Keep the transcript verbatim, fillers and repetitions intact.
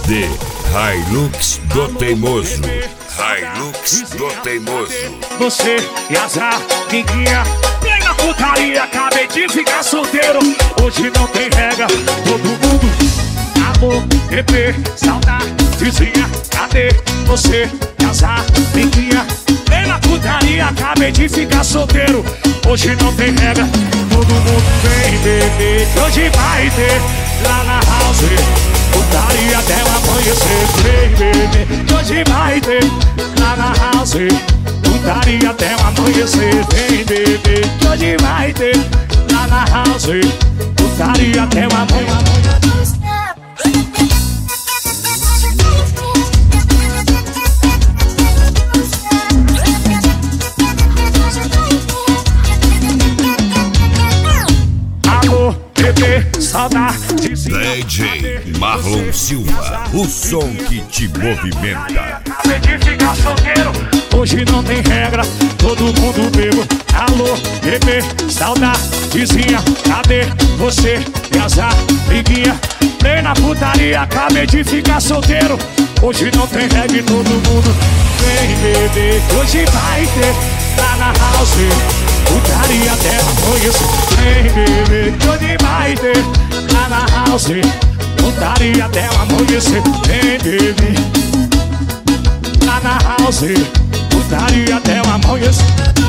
D. Hilux do Teimoso. Hilux do Teimoso. Você e as amiguinhas, vem na putaria, acabei de ficar solteiro. Hoje não tem regra, todo mundo amor, bebê, saudadezinha. Cadê você e as amiguinhas? Vem na putaria, acabei de ficar solteiro. Hoje não tem regra, todo mundo vem beber. Hoje vai ter lá na house putaria até o amanhecer. Vem beber, hoje vai ter lá na house putaria até o amanhecer. Vem beber, hoje vai ter lá na house putaria até o amanhecer. D J Marlon Silva, o som que te movimenta. Acabei de ficar solteiro, hoje não tem regra, todo mundo bebo. Alô, bebê, saudadezinha, cadê você e as amiguinhas? Vem na putaria, acabei de ficar solteiro. Hoje não tem regra, todo mundo vem beber. Hoje vai ter lá na house putaria até amanhecer. Vem beber, hoje vai ter lá na house putaria até amanhecer. Vem beber lá na house putaria até amanhecer.